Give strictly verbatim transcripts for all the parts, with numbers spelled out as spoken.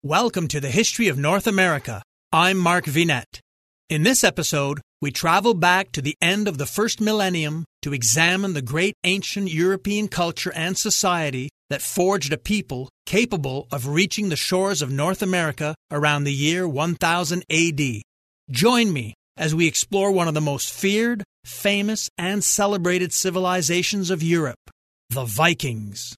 Welcome to the History of North America. I'm Mark Vinette. In this episode, we travel back to the end of the first millennium to examine the great ancient European culture and society that forged a people capable of reaching the shores of North America around the year one thousand A D. Join me as we explore one of the most feared, famous, and celebrated civilizations of Europe, the Vikings.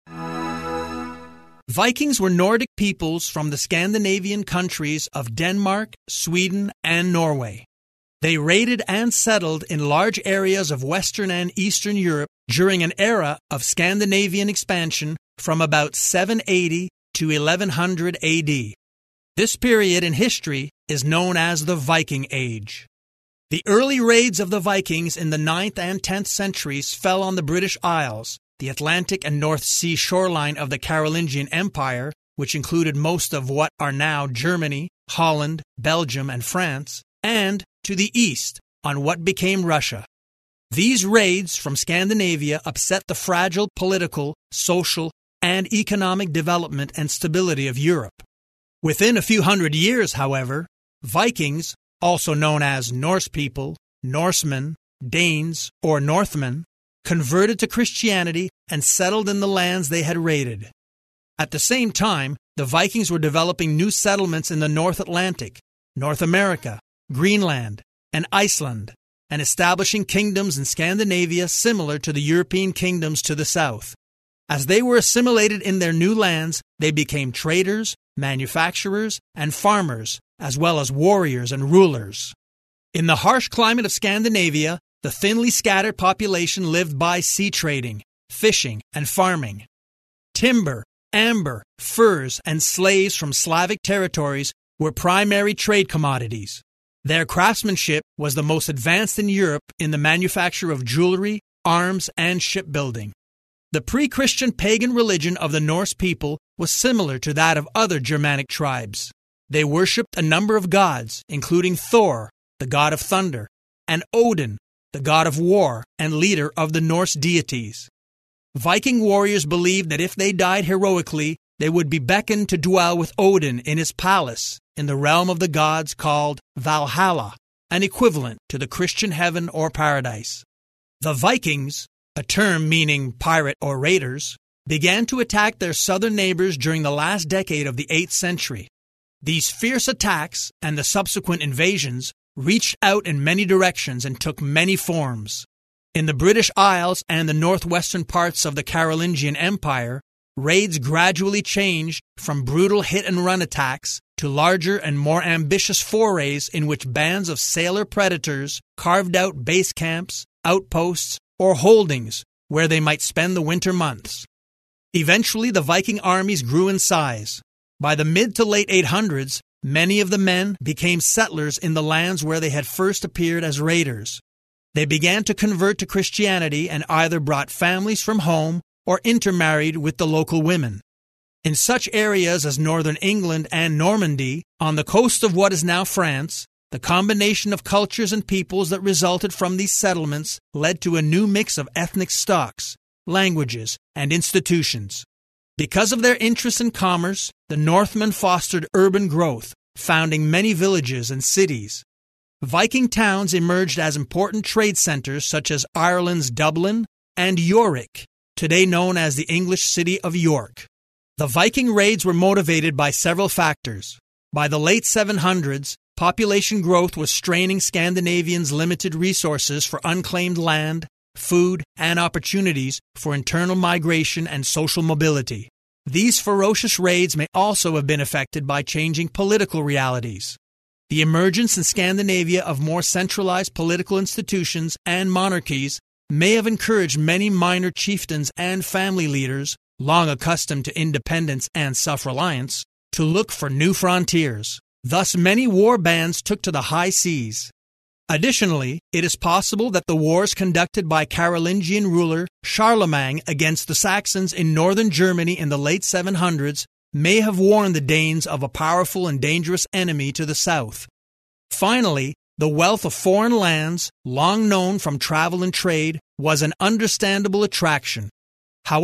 Vikings were Nordic peoples from the Scandinavian countries of Denmark, Sweden, and Norway. They raided and settled in large areas of Western and Eastern Europe during an era of Scandinavian expansion from about seven eighty to eleven hundred A D. This period in history is known as the Viking Age. The early raids of the Vikings in the ninth and tenth centuries fell on the British Isles, the Atlantic and North Sea shoreline of the Carolingian Empire, which included most of what are now Germany, Holland, Belgium, and France, and to the east on what became Russia. These raids from Scandinavia upset the fragile political, social, and economic development and stability of Europe. Within a few hundred years, however, Vikings, also known as Norse people, Norsemen, Danes, or Northmen, converted to Christianity and settled in the lands they had raided. At the same time, the Vikings were developing new settlements in the North Atlantic, North America, Greenland, and Iceland, and establishing kingdoms in Scandinavia similar to the European kingdoms to the south. As they were assimilated in their new lands, they became traders, manufacturers, and farmers, as well as warriors and rulers. In the harsh climate of Scandinavia, the thinly scattered population lived by sea trading, fishing, and farming. Timber, amber, furs, and slaves from Slavic territories were primary trade commodities. Their craftsmanship was the most advanced in Europe in the manufacture of jewelry, arms, and shipbuilding. The pre-Christian pagan religion of the Norse people was similar to that of other Germanic tribes. They worshipped a number of gods, including Thor, the god of thunder, and Odin, the god of war and leader of the Norse deities. Viking warriors believed that if they died heroically, they would be beckoned to dwell with Odin in his palace in the realm of the gods called Valhalla, an equivalent to the Christian heaven or paradise. The Vikings, a term meaning pirate or raiders, began to attack their southern neighbors during the last decade of the eighth century. These fierce attacks and the subsequent invasions reached out in many directions and took many forms. In the British Isles and the northwestern parts of the Carolingian Empire, raids gradually changed from brutal hit-and-run attacks to larger and more ambitious forays in which bands of sailor predators carved out base camps, outposts, or holdings where they might spend the winter months. Eventually, the Viking armies grew in size. By the mid to late eight hundreds, many of the men became settlers in the lands where they had first appeared as raiders. They began to convert to Christianity and either brought families from home or intermarried with the local women. In such areas as northern England and Normandy, on the coast of what is now France, the combination of cultures and peoples that resulted from these settlements led to a new mix of ethnic stocks, languages, and institutions. Because of their interest in commerce, the Northmen fostered urban growth, founding many villages and cities. Viking towns emerged as important trade centers such as Ireland's Dublin and Yorick, today known as the English city of York. The Viking raids were motivated by several factors. By the late seven hundreds, population growth was straining Scandinavians' limited resources for unclaimed land, food, and opportunities for internal migration and social mobility. These ferocious raids may also have been affected by changing political realities. The emergence in Scandinavia of more centralized political institutions and monarchies may have encouraged many minor chieftains and family leaders, long accustomed to independence and self-reliance, to look for new frontiers. Thus, many war bands took to the high seas. Additionally, it is possible that the wars conducted by Carolingian ruler Charlemagne against the Saxons in northern Germany in the late seven hundreds may have warned the Danes of a powerful and dangerous enemy to the south. Finally, the wealth of foreign lands, long known from travel and trade, was an understandable attraction. However,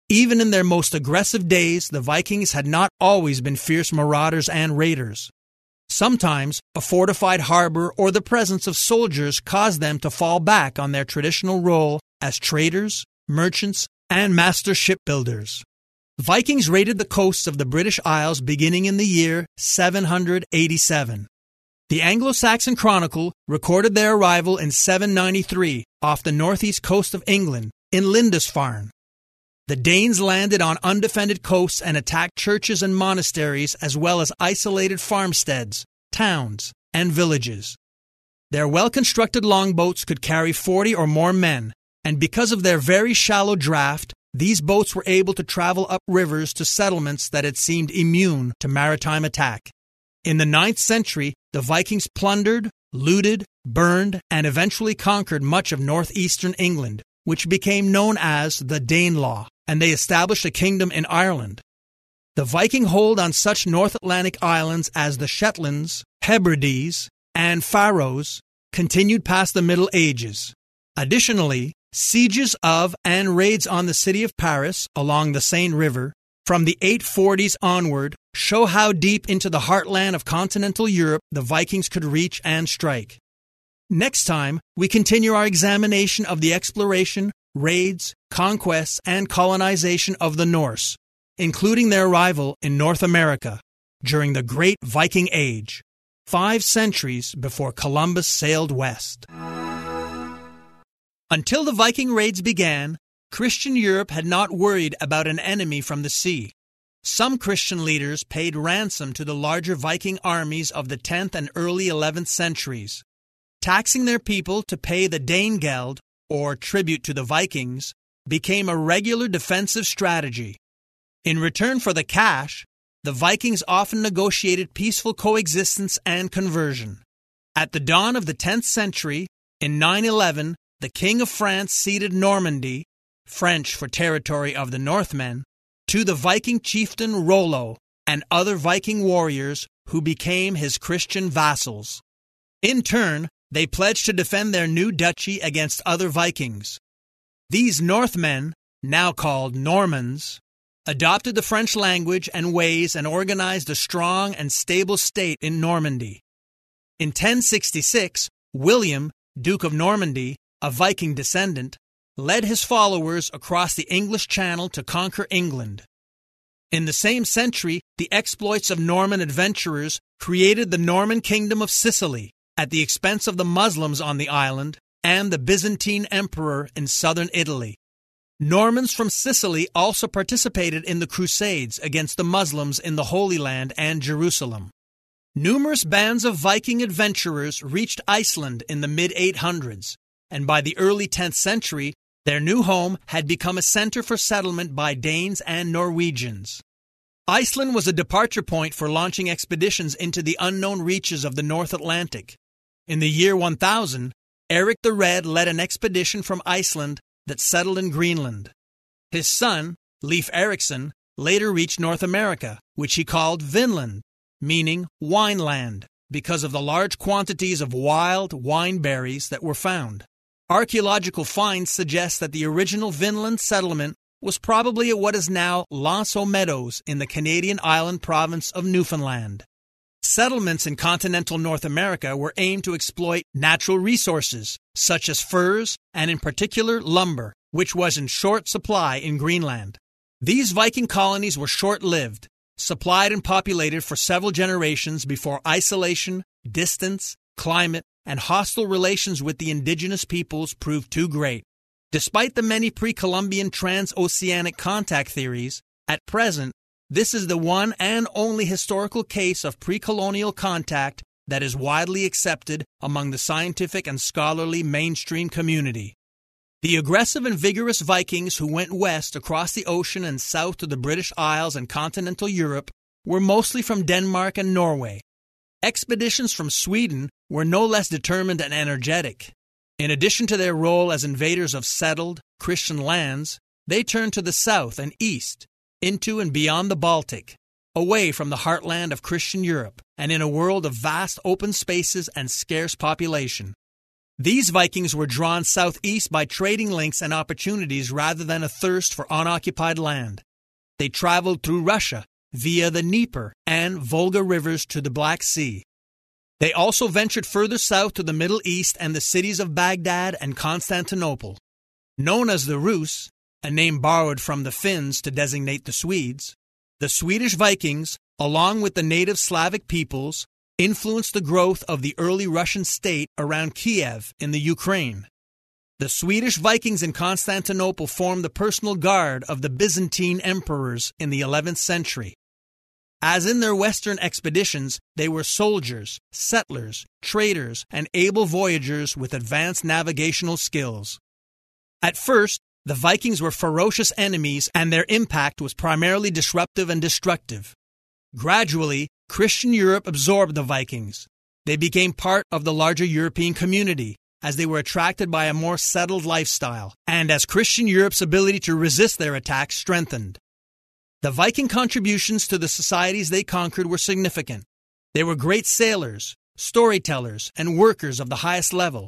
Even in their most aggressive days, the Vikings had not always been fierce marauders and raiders. Sometimes a fortified harbor or the presence of soldiers caused them to fall back on their traditional role as traders, merchants, and master shipbuilders. Vikings raided the coasts of the British Isles beginning in the year seven hundred eighty-seven. The Anglo-Saxon Chronicle recorded their arrival in seven ninety-three off the northeast coast of England in Lindisfarne. The Danes landed on undefended coasts and attacked churches and monasteries as well as isolated farmsteads, towns, and villages. Their well-constructed longboats could carry forty or more men, and because of their very shallow draft, these boats were able to travel up rivers to settlements that had seemed immune to maritime attack. In the ninth century, the Vikings plundered, looted, burned, and eventually conquered much of northeastern England, which became known as the Danelaw, and they established a kingdom in Ireland. The Viking hold on such North Atlantic islands as the Shetlands, Hebrides, and Faroes continued past the Middle Ages. Additionally, sieges of and raids on the city of Paris along the Seine River from the eight forties onward show how deep into the heartland of continental Europe the Vikings could reach and strike. Next time, we continue our examination of the exploration, raids, conquests, and colonization of the Norse, including their arrival in North America during the Great Viking Age, five centuries before Columbus sailed west. Until the Viking raids began, Christian Europe had not worried about an enemy from the sea. Some Christian leaders paid ransom to the larger Viking armies of the tenth and early eleventh centuries. Taxing their people to pay the Danegeld, or tribute to the Vikings, became a regular defensive strategy. In return for the cash, the Vikings often negotiated peaceful coexistence and conversion. At the dawn of the tenth century, in nine eleven, the King of France ceded Normandy, French for territory of the Northmen, to the Viking chieftain Rollo and other Viking warriors who became his Christian vassals. In turn, they pledged to defend their new duchy against other Vikings. These Northmen, now called Normans, adopted the French language and ways and organized a strong and stable state in Normandy. In ten sixty-six, William, Duke of Normandy, a Viking descendant, led his followers across the English Channel to conquer England. In the same century, the exploits of Norman adventurers created the Norman Kingdom of Sicily at the expense of the Muslims on the island and the Byzantine Emperor in southern Italy. Normans from Sicily also participated in the Crusades against the Muslims in the Holy Land and Jerusalem. Numerous bands of Viking adventurers reached Iceland in the mid eight hundreds, and by the early tenth century, their new home had become a center for settlement by Danes and Norwegians. Iceland was a departure point for launching expeditions into the unknown reaches of the North Atlantic. In the year one thousand, Eric the Red led an expedition from Iceland that settled in Greenland. His son, Leif Erikson, later reached North America, which he called Vinland, meaning wine land, because of the large quantities of wild wine berries that were found. Archaeological finds suggest that the original Vinland settlement was probably at what is now L'Anse aux Meadows in the Canadian island province of Newfoundland. Settlements in continental North America were aimed to exploit natural resources, such as furs and in particular lumber, which was in short supply in Greenland. These Viking colonies were short-lived, supplied and populated for several generations before isolation, distance, climate, and hostile relations with the indigenous peoples proved too great. Despite the many pre-Columbian transoceanic contact theories, at present, this is the one and only historical case of pre-colonial contact that is widely accepted among the scientific and scholarly mainstream community. The aggressive and vigorous Vikings who went west across the ocean and south to the British Isles and continental Europe were mostly from Denmark and Norway. Expeditions from Sweden were no less determined and energetic. In addition to their role as invaders of settled, Christian lands, they turned to the south and east, into and beyond the Baltic, away from the heartland of Christian Europe, and in a world of vast open spaces and scarce population. These Vikings were drawn southeast by trading links and opportunities rather than a thirst for unoccupied land. They traveled through Russia via the Dnieper and Volga rivers to the Black Sea. They also ventured further south to the Middle East and the cities of Baghdad and Constantinople. Known as the Rus, a name borrowed from the Finns to designate the Swedes, the Swedish Vikings, along with the native Slavic peoples, influenced the growth of the early Russian state around Kiev in the Ukraine. The Swedish Vikings in Constantinople formed the personal guard of the Byzantine emperors in the eleventh century. As in their western expeditions, they were soldiers, settlers, traders, and able voyagers with advanced navigational skills. At first, the Vikings were ferocious enemies, and their impact was primarily disruptive and destructive. Gradually, Christian Europe absorbed the Vikings. They became part of the larger European community, as they were attracted by a more settled lifestyle, and as Christian Europe's ability to resist their attacks strengthened. The Viking contributions to the societies they conquered were significant. They were great sailors, storytellers, and workers of the highest level.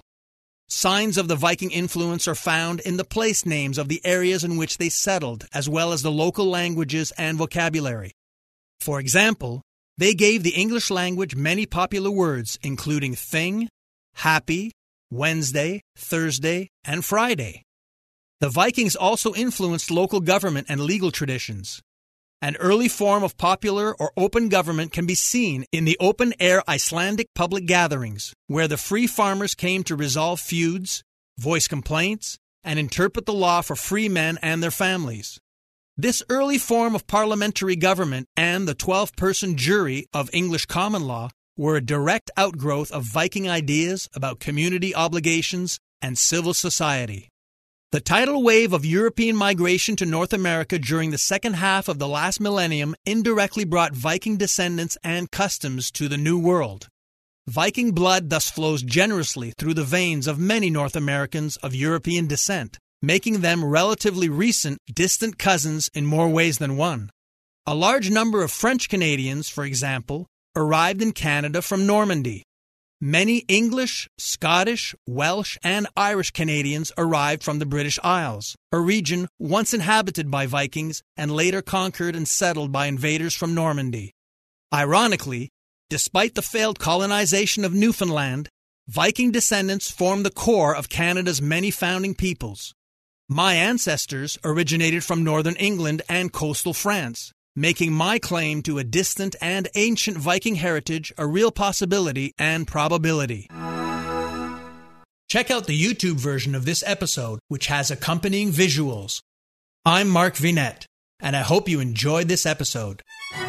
Signs of the Viking influence are found in the place names of the areas in which they settled, as well as the local languages and vocabulary. For example, they gave the English language many popular words, including thing, happy, Wednesday, Thursday, and Friday. The Vikings also influenced local government and legal traditions. An early form of popular or open government can be seen in the open-air Icelandic public gatherings, where the free farmers came to resolve feuds, voice complaints, and interpret the law for free men and their families. This early form of parliamentary government and the twelve-person jury of English common law were a direct outgrowth of Viking ideas about community obligations and civil society. The tidal wave of European migration to North America during the second half of the last millennium indirectly brought Viking descendants and customs to the New World. Viking blood thus flows generously through the veins of many North Americans of European descent, making them relatively recent, distant cousins in more ways than one. A large number of French Canadians, for example, arrived in Canada from Normandy. Many English, Scottish, Welsh, and Irish Canadians arrived from the British Isles, a region once inhabited by Vikings and later conquered and settled by invaders from Normandy. Ironically, despite the failed colonization of Newfoundland, Viking descendants form the core of Canada's many founding peoples. My ancestors originated from northern England and coastal France, making my claim to a distant and ancient Viking heritage a real possibility and probability. Check out the YouTube version of this episode, which has accompanying visuals. I'm Mark Vinette, and I hope you enjoyed this episode.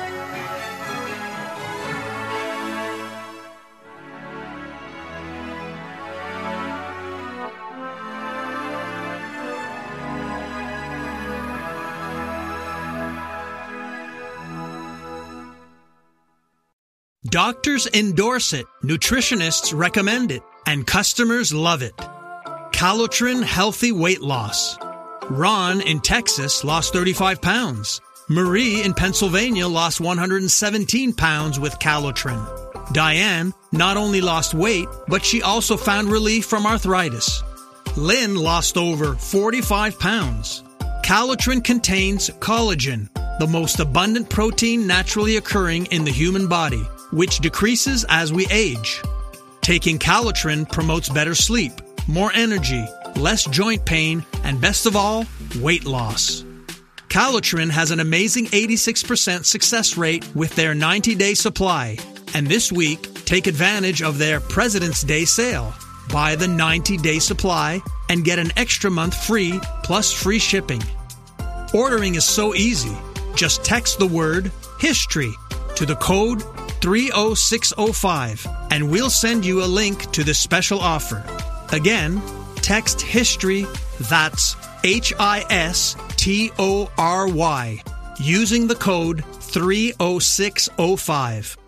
Doctors endorse it, nutritionists recommend it, and customers love it. Calotren Healthy Weight Loss. Ron in Texas lost thirty-five pounds. Marie in Pennsylvania lost one hundred seventeen pounds with Calotren. Diane not only lost weight, but she also found relief from arthritis. Lynn lost over forty-five pounds. Calotren contains collagen, the most abundant protein naturally occurring in the human body, which decreases as we age. Taking Calotren promotes better sleep, more energy, less joint pain, and best of all, weight loss. Calotren has an amazing eighty-six percent success rate with their ninety-day supply. And this week, take advantage of their President's Day sale. Buy the ninety-day supply and get an extra month free plus free shipping. Ordering is so easy. Just text the word HISTORY to the code three oh six oh five, and we'll send you a link to this special offer. Again, text HISTORY, that's H I S T O R Y, using the code three oh six oh five.